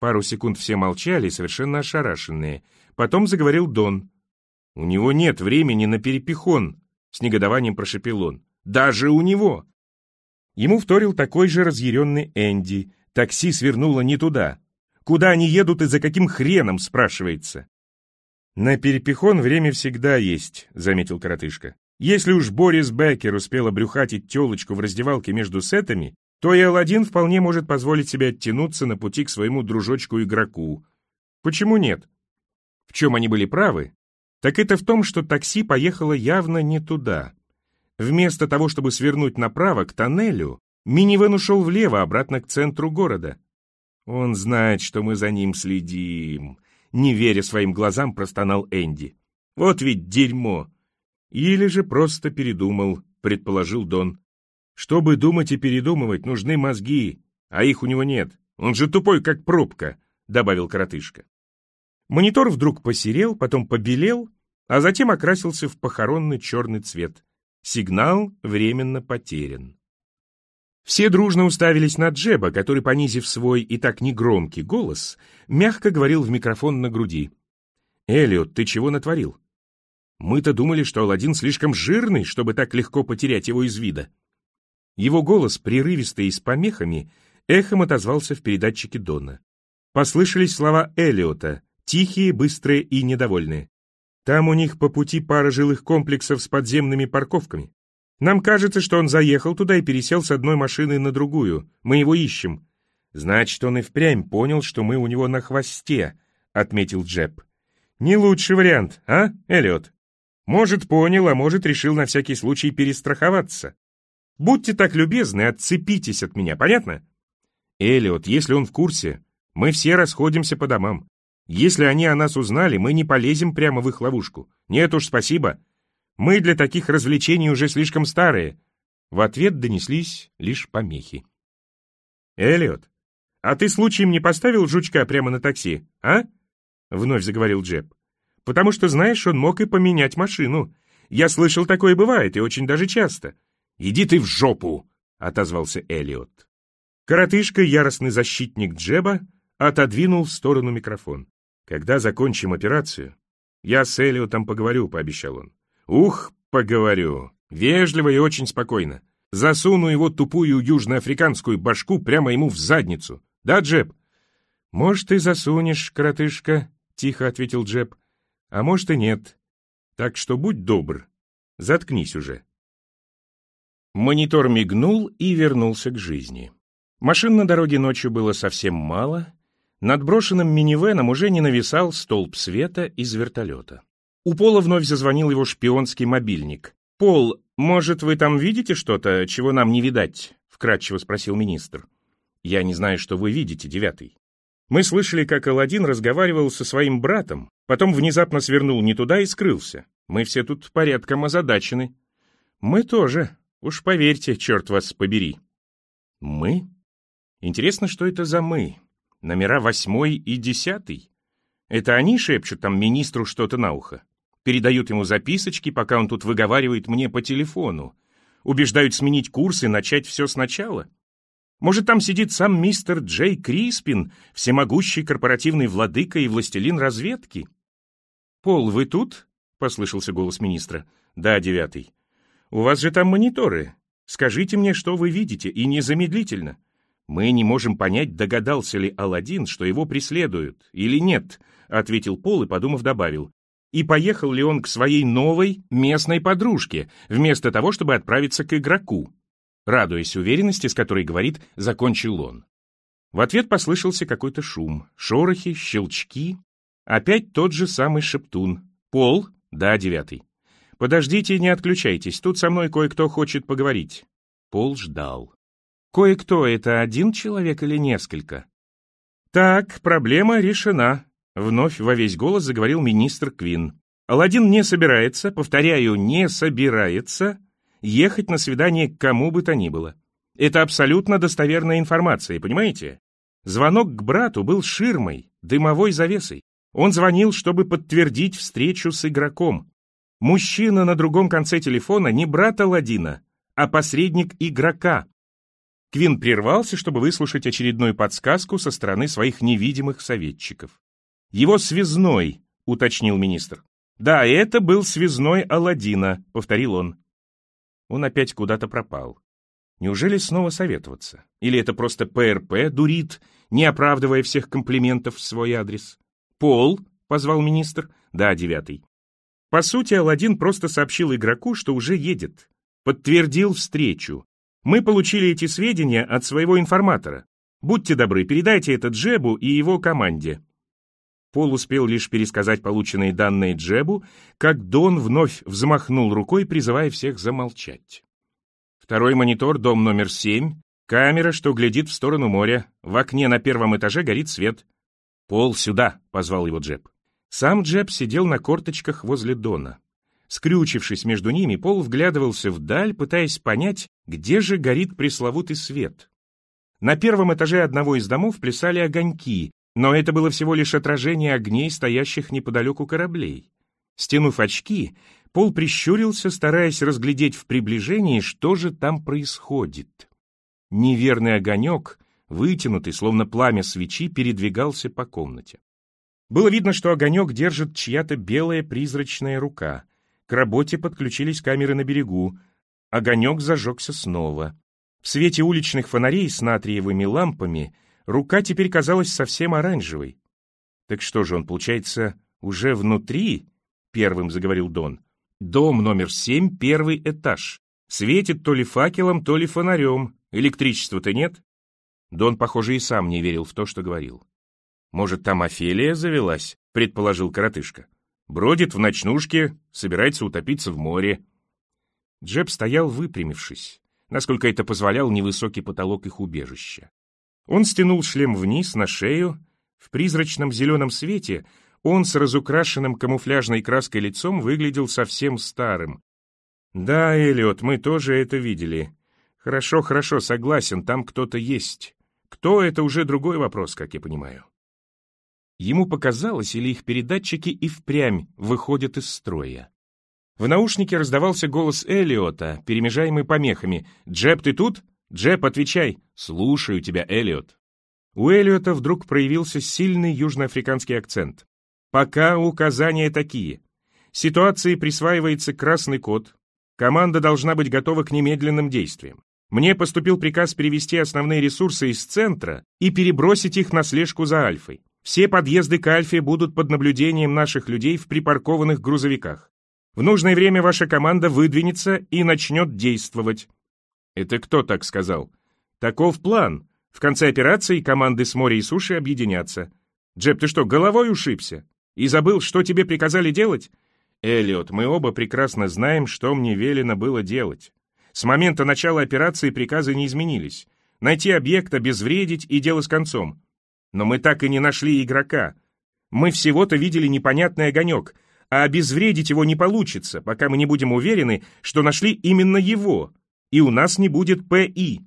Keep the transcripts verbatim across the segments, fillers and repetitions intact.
Пару секунд все молчали, совершенно ошарашенные. Потом заговорил Дон. «У него нет времени на перепихон», — с негодованием прошепел он. «Даже у него!» Ему вторил такой же разъяренный Энди. Такси свернуло не туда. Куда они едут и за каким хреном, спрашивается? «На перепихон время всегда есть», — заметил коротышка. «Если уж Борис Беккер успел обрюхатить телочку в раздевалке между сетами, то и Аладдин вполне может позволить себе оттянуться на пути к своему дружочку-игроку. Почему нет?» В чем они были правы, так это в том, что такси поехало явно не туда. Вместо того, чтобы свернуть направо к тоннелю, минивэн ушел влево, обратно к центру города. «Он знает, что мы за ним следим», — не веря своим глазам, простонал Энди. «Вот ведь дерьмо!» «Или же просто передумал», — предположил Дон. «Чтобы думать и передумывать, нужны мозги, а их у него нет. Он же тупой, как пробка», — добавил коротышка. Монитор вдруг посерел, потом побелел, а затем окрасился в похоронный черный цвет. Сигнал временно потерян. Все дружно уставились на Джеба, который, понизив свой и так негромкий голос, мягко говорил в микрофон на груди. «Эллиот, ты чего натворил? Мы-то думали, что Аладдин слишком жирный, чтобы так легко потерять его из вида». Его голос, прерывистый и с помехами, эхом отозвался в передатчике Дона. Послышались слова Эллиота, тихие, быстрые и недовольные. «Там у них по пути пара жилых комплексов с подземными парковками. Нам кажется, что он заехал туда и пересел с одной машины на другую. Мы его ищем». «Значит, он и впрямь понял, что мы у него на хвосте», — отметил Джеб. «Не лучший вариант, а, Эллиот? Может, понял, а может, решил на всякий случай перестраховаться. Будьте так любезны, отцепитесь от меня, понятно? Эллиот, если он в курсе, мы все расходимся по домам. Если они о нас узнали, мы не полезем прямо в их ловушку. Нет уж, спасибо. Мы для таких развлечений уже слишком старые». В ответ донеслись лишь помехи. «Эллиот, а ты случаем не поставил жучка прямо на такси, а?» Вновь заговорил Джеб. «Потому что, знаешь, он мог и поменять машину. Я слышал, такое бывает, и очень даже часто». «Иди ты в жопу!» — отозвался Эллиот. Коротышка, яростный защитник Джеба, отодвинул в сторону микрофон. «Когда закончим операцию, я с Эллиотом поговорю», — пообещал он. «Ух, поговорю. Вежливо и очень спокойно. Засуну его тупую южноафриканскую башку прямо ему в задницу. Да, Джеб?» «Может, и засунешь, коротышка», — тихо ответил Джеб. «А может и нет. Так что будь добр, заткнись уже». Монитор мигнул и вернулся к жизни. Машин на дороге ночью было совсем мало. Над брошенным минивэном уже не нависал столб света из вертолета. У Пола вновь зазвонил его шпионский мобильник. «Пол, может, вы там видите что-то, чего нам не видать?» — вкратчиво спросил министр. «Я не знаю, что вы видите, девятый. Мы слышали, как Аладдин разговаривал со своим братом, потом внезапно свернул не туда и скрылся. Мы все тут порядком озадачены». «Мы тоже. Уж поверьте, черт вас побери». «Мы? Интересно, что это за «мы»? Номера восьмой и десятый? Это они шепчут там министру что-то на ухо? Передают ему записочки, пока он тут выговаривает мне по телефону? Убеждают сменить курс и начать все сначала? Может, там сидит сам мистер Джей Криспин, всемогущий корпоративный владыка и властелин разведки?» «Пол, вы тут?» — послышался голос министра. «Да, девятый. У вас же там мониторы. Скажите мне, что вы видите, и незамедлительно. Мы не можем понять, догадался ли Аладдин, что его преследуют, или нет», — ответил Пол и, подумав, добавил. «И поехал ли он к своей новой местной подружке, вместо того, чтобы отправиться к игроку?» Радуясь уверенности, с которой говорит, закончил он. В ответ послышался какой-то шум, шорохи, щелчки. Опять тот же самый шептун. «Пол?» «Да, девятый». «Подождите, не отключайтесь, тут со мной кое-кто хочет поговорить». Пол ждал. «Кое-кто — это один человек или несколько?» «Так, проблема решена», — вновь во весь голос заговорил министр Квин. «Аладдин не собирается, повторяю, не собирается ехать на свидание к кому бы то ни было. Это абсолютно достоверная информация, понимаете? Звонок к брату был ширмой, дымовой завесой. Он звонил, чтобы подтвердить встречу с игроком. Мужчина на другом конце телефона не брат Аладдина, а посредник игрока. Квин прервался, чтобы выслушать очередную подсказку со стороны своих невидимых советчиков. «Его связной», — уточнил министр. «Да, это был связной Аладдина», — повторил он. Он опять куда-то пропал. Неужели снова советоваться? Или это просто ПРП дурит, не оправдывая всех комплиментов в свой адрес? «Пол», — позвал министр. «Да, девятый». По сути, Аладдин просто сообщил игроку, что уже едет. Подтвердил встречу. Мы получили эти сведения от своего информатора. Будьте добры, передайте это Джебу и его команде. Пол успел лишь пересказать полученные данные Джебу, как Дон вновь взмахнул рукой, призывая всех замолчать. Второй монитор, дом номер семь, камера, что глядит в сторону моря. В окне на первом этаже горит свет. «Пол, сюда!» — позвал его Джеб. Сам Джеб сидел на корточках возле Дона. Скрючившись между ними, Пол вглядывался вдаль, пытаясь понять, где же горит пресловутый свет. На первом этаже одного из домов плясали огоньки, но это было всего лишь отражение огней, стоящих неподалеку кораблей. Стянув очки, Пол прищурился, стараясь разглядеть в приближении, что же там происходит. Неверный огонек, вытянутый, словно пламя свечи, передвигался по комнате. Было видно, что огонек держит чья-то белая призрачная рука. К работе подключились камеры на берегу. Огонек зажегся снова. В свете уличных фонарей с натриевыми лампами рука теперь казалась совсем оранжевой. «Так что же он, получается, уже внутри?» — первым заговорил Дон. «Дом номер семь, первый этаж. Светит то ли факелом, то ли фонарем. Электричества-то нет?» Дон, похоже, и сам не верил в то, что говорил. «Может, там Офелия завелась?» — предположил коротышка. «Бродит в ночнушке, собирается утопиться в море». Джеб стоял выпрямившись, насколько это позволял невысокий потолок их убежища. Он стянул шлем вниз, на шею. В призрачном зеленом свете он с разукрашенным камуфляжной краской лицом выглядел совсем старым. «Да, Эллиот, мы тоже это видели. Хорошо, хорошо, согласен, там кто-то есть. Кто — это уже другой вопрос, как я понимаю». Ему показалось, или их передатчики и впрямь выходят из строя. В наушнике раздавался голос Эллиота, перемежаемый помехами. «Джеб, ты тут? Джеб, отвечай!» «Слушаю тебя, Эллиот». У Эллиота вдруг проявился сильный южноафриканский акцент. «Пока указания такие. Ситуации присваивается красный код. Команда должна быть готова к немедленным действиям. Мне поступил приказ перевести основные ресурсы из центра и перебросить их на слежку за Альфой. Все подъезды к Альфе будут под наблюдением наших людей в припаркованных грузовиках. В нужное время ваша команда выдвинется и начнет действовать». «Это кто так сказал?» «Таков план. В конце операции команды с моря и суши объединятся». «Джеб, ты что, головой ушибся? И забыл, что тебе приказали делать?» «Эллиот, мы оба прекрасно знаем, что мне велено было делать. С момента начала операции приказы не изменились. Найти объект, обезвредить и дело с концом. Но мы так и не нашли игрока. Мы всего-то видели непонятный огонек, а обезвредить его не получится, пока мы не будем уверены, что нашли именно его, и у нас не будет ПИ».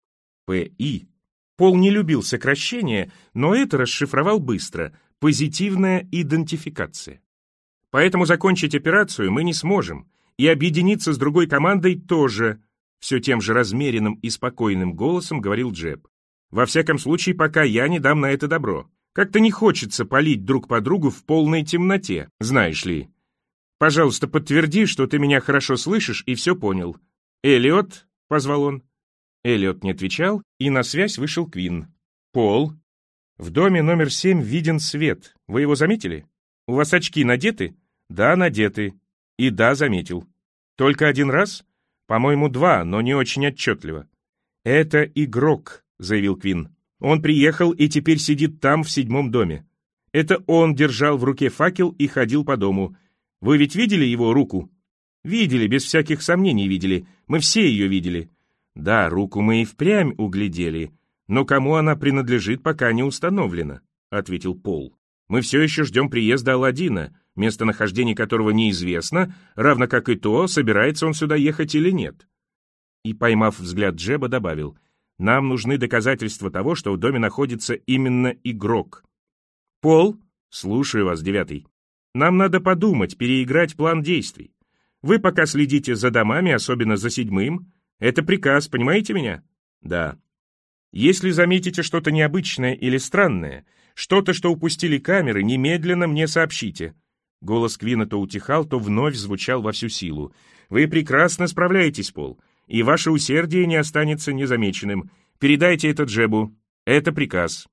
ПИ. Пол не любил сокращения, но это расшифровал быстро. Позитивная идентификация. «Поэтому закончить операцию мы не сможем, и объединиться с другой командой тоже», все тем же размеренным и спокойным голосом говорил Джеб. «Во всяком случае, пока я не дам на это добро. Как-то не хочется палить друг по другу в полной темноте, знаешь ли. Пожалуйста, подтверди, что ты меня хорошо слышишь и все понял». «Эллиот», — позвал он. Эллиот не отвечал, и на связь вышел Квин. «Пол, в доме номер семь виден свет. Вы его заметили? У вас очки надеты?» «Да, надеты. И да, заметил. Только один раз? По-моему, два, но не очень отчетливо». «Это игрок», — заявил Квин. «Он приехал и теперь сидит там, в седьмом доме. Это он держал в руке факел и ходил по дому. Вы ведь видели его руку?» «Видели, без всяких сомнений видели. Мы все ее видели». «Да, руку мы и впрямь углядели, но кому она принадлежит, пока не установлено», — ответил Пол. «Мы все еще ждем приезда Аладдина, местонахождение которого неизвестно, равно как и то, собирается он сюда ехать или нет». И, поймав взгляд Джеба, добавил: «Нам нужны доказательства того, что в доме находится именно игрок». «Пол, слушаю вас, девятый. Нам надо подумать, переиграть план действий. Вы пока следите за домами, особенно за седьмым. Это приказ, понимаете меня?» «Да». Если заметите что-то необычное или странное, что-то, что упустили камеры, немедленно мне сообщите». Голос Квина то утихал, то вновь звучал во всю силу. «Вы прекрасно справляетесь, Пол, и ваше усердие не останется незамеченным. Передайте это Джебу. Это приказ».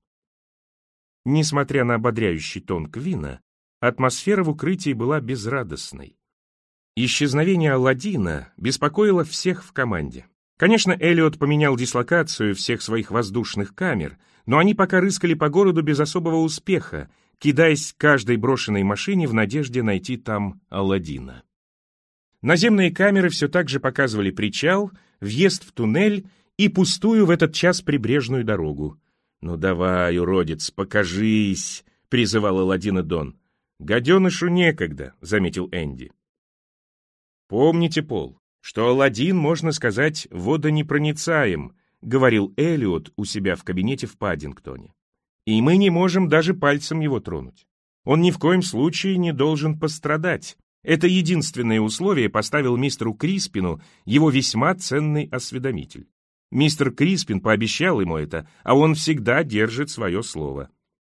Несмотря на ободряющий тон Квина, атмосфера в укрытии была безрадостной. Исчезновение Аладдина беспокоило всех в команде. Конечно, Эллиот поменял дислокацию всех своих воздушных камер, но они пока рыскали по городу без особого успеха, кидаясь к каждой брошенной машине в надежде найти там Аладдина. Наземные камеры все так же показывали причал, въезд в туннель и пустую в этот час прибрежную дорогу. «Ну давай, уродец, покажись!» — призывал Аладдина Дон. «Гаденышу некогда», — заметил Энди. «Помните, Пол, что Аладдин, можно сказать, водонепроницаем», — говорил Эллиот у себя в кабинете в Паддингтоне. «И мы не можем даже пальцем его тронуть. Он ни в коем случае не должен пострадать. Это единственное условие поставил мистеру Криспину его весьма ценный осведомитель. Мистер Криспин пообещал ему это, а он всегда держит свое слово».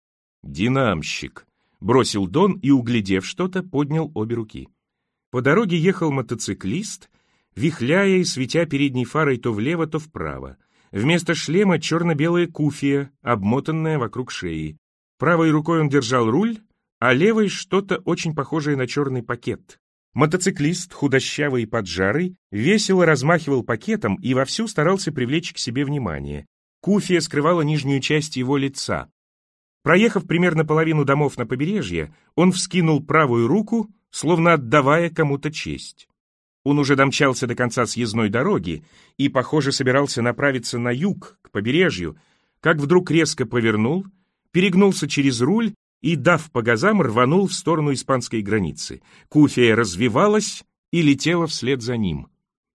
«Динамщик», — бросил Дон и, углядев что-то, поднял обе руки. По дороге ехал мотоциклист, вихляя и светя передней фарой то влево, то вправо. Вместо шлема черно-белая куфия, обмотанная вокруг шеи. Правой рукой он держал руль, а левой что-то очень похожее на черный пакет. Мотоциклист, худощавый и поджарый, весело размахивал пакетом и вовсю старался привлечь к себе внимание. Куфия скрывала нижнюю часть его лица. Проехав примерно половину домов на побережье, он вскинул правую руку, словно отдавая кому-то честь. Он уже домчался до конца съездной дороги и, похоже, собирался направиться на юг, к побережью, как вдруг резко повернул, перегнулся через руль и, дав по газам, рванул в сторону испанской границы. Куфия развивалась и летела вслед за ним.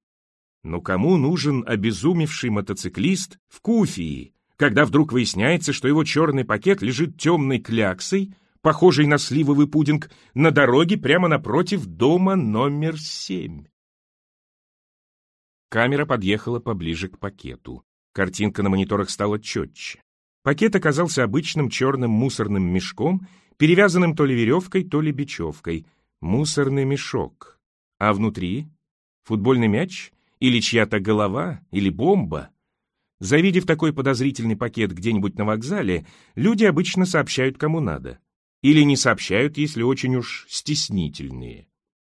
Но кому нужен обезумевший мотоциклист в куфии, когда вдруг выясняется, что его черный пакет лежит темной кляксой, похожей на сливовый пудинг, на дороге прямо напротив дома номер семь? Камера подъехала поближе к пакету. Картинка на мониторах стала четче. Пакет оказался обычным черным мусорным мешком, перевязанным то ли веревкой, то ли бечевкой. Мусорный мешок. А внутри? Футбольный мяч? Или чья-то голова? Или бомба? Завидев такой подозрительный пакет где-нибудь на вокзале, люди обычно сообщают кому надо. Или не сообщают, если очень уж стеснительные.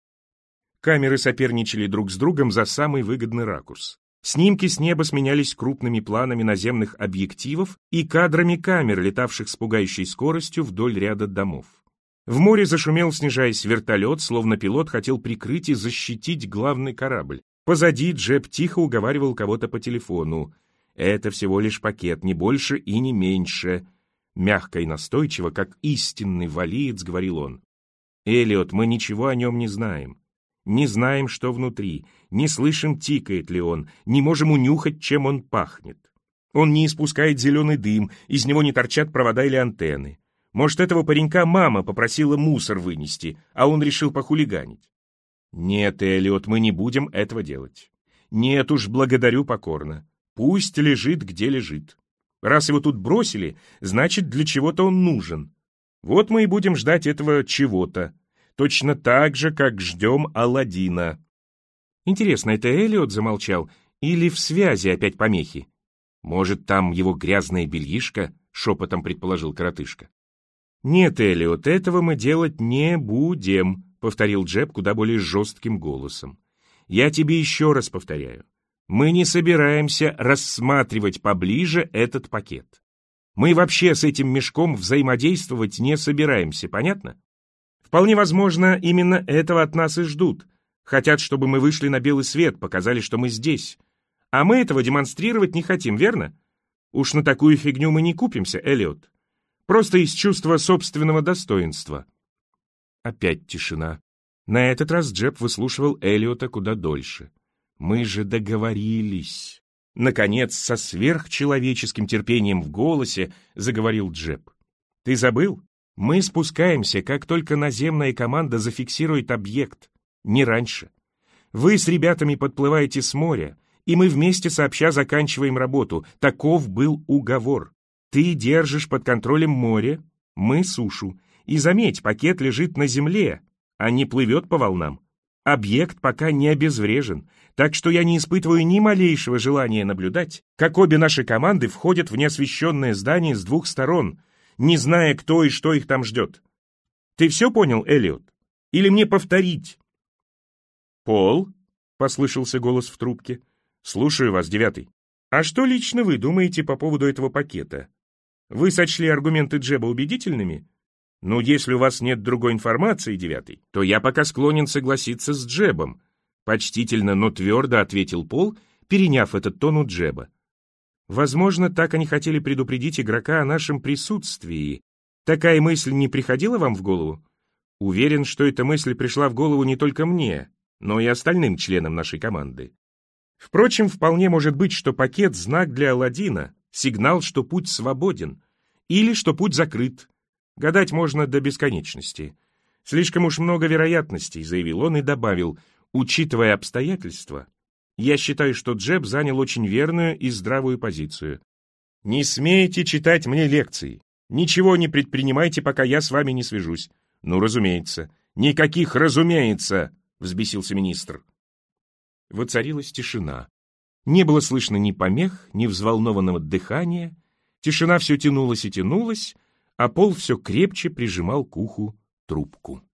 Камеры соперничали друг с другом за самый выгодный ракурс. Снимки с неба сменялись крупными планами наземных объективов и кадрами камер, летавших с пугающей скоростью вдоль ряда домов. В море зашумел, снижаясь, вертолет, словно пилот хотел прикрыть и защитить главный корабль. Позади Джеб тихо уговаривал кого-то по телефону. «Это всего лишь пакет, не больше и не меньше». Мягко и настойчиво, как истинный валиец, говорил он. «Эллиот, мы ничего о нем не знаем. Не знаем, что внутри, не слышим, тикает ли он, не можем унюхать, чем он пахнет. Он не испускает зеленый дым, из него не торчат провода или антенны. Может, этого паренька мама попросила мусор вынести, а он решил похулиганить. Нет, Эллиот, мы не будем этого делать. Нет уж, благодарю покорно. Пусть лежит, где лежит. Раз его тут бросили, значит, для чего-то он нужен. Вот мы и будем ждать этого чего-то. Точно так же, как ждем Аладдина». Интересно, это Эллиот замолчал или в связи опять помехи? Может, там его грязное бельишко? Шепотом предположил коротышка. «Нет, Эллиот, этого мы делать не будем», повторил Джеб куда более жестким голосом. «Я тебе еще раз повторяю. Мы не собираемся рассматривать поближе этот пакет. Мы вообще с этим мешком взаимодействовать не собираемся, понятно? Вполне возможно, именно этого от нас и ждут. Хотят, чтобы мы вышли на белый свет, показали, что мы здесь. А мы этого демонстрировать не хотим, верно? Уж на такую фигню мы не купимся, Эллиот. Просто из чувства собственного достоинства». Опять тишина. На этот раз Джеб выслушивал Эллиота куда дольше. «Мы же договорились». Наконец, со сверхчеловеческим терпением в голосе заговорил Джеб. «Ты забыл? Мы спускаемся, как только наземная команда зафиксирует объект. Не раньше. Вы с ребятами подплываете с моря, и мы вместе сообща заканчиваем работу. Таков был уговор. Ты держишь под контролем море, мы сушу. И заметь, пакет лежит на земле, а не плывет по волнам. Объект пока не обезврежен, так что я не испытываю ни малейшего желания наблюдать, как обе наши команды входят в неосвещенное здание с двух сторон, не зная, кто и что их там ждет. Ты все понял, Эллиот? Или мне повторить?» «Пол?» — послышался голос в трубке. «Слушаю вас, девятый. А что лично вы думаете по поводу этого пакета? Вы сочли аргументы Джеба убедительными? Ну, если у вас нет другой информации, девятый, то я пока склонен согласиться с Джебом», — почтительно, но твердо ответил Пол, переняв этот тон у Джеба. «Возможно, так они хотели предупредить игрока о нашем присутствии. Такая мысль не приходила вам в голову? Уверен, что эта мысль пришла в голову не только мне, но и остальным членам нашей команды. Впрочем, вполне может быть, что пакет — знак для Аладдина, сигнал, что путь свободен, или что путь закрыт. Гадать можно до бесконечности. Слишком уж много вероятностей», — заявил он и добавил, «учитывая обстоятельства, я считаю, что Джеб занял очень верную и здравую позицию. Не смейте читать мне лекции. Ничего не предпринимайте, пока я с вами не свяжусь». «Ну, разумеется». «Никаких «разумеется», — взбесился министр. Воцарилась тишина. Не было слышно ни помех, ни взволнованного дыхания. Тишина все тянулась и тянулась, а Пол все крепче прижимал к уху трубку.